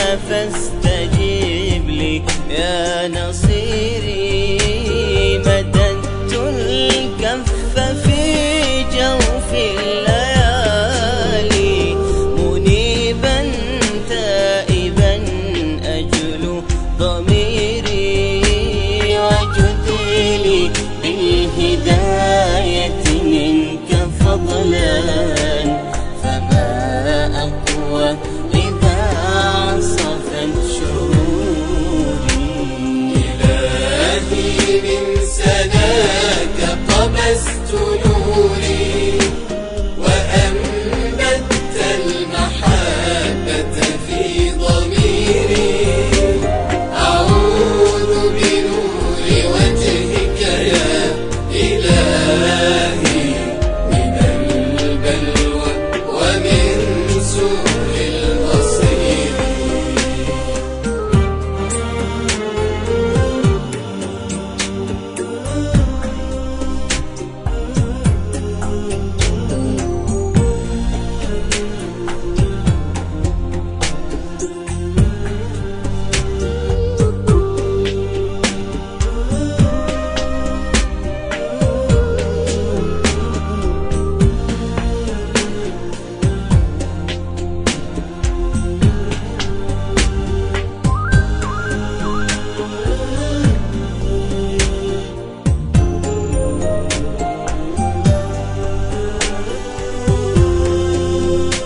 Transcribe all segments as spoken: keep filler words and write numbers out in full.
فاستجب لي يا نصيري. مددت الكف في جوف الليالي منيبا تائبا أجل ضميري. وجد لي بالهداية منك فضلا فما أقوى إذا عصفت شروري. إلهي من سناك قبست نوري وأنبت المحبة في ضميري. أعوذ بنور وجهك يا إلهي من البلوى ومن سوء المصير.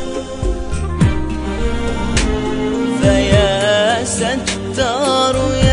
فيا ستار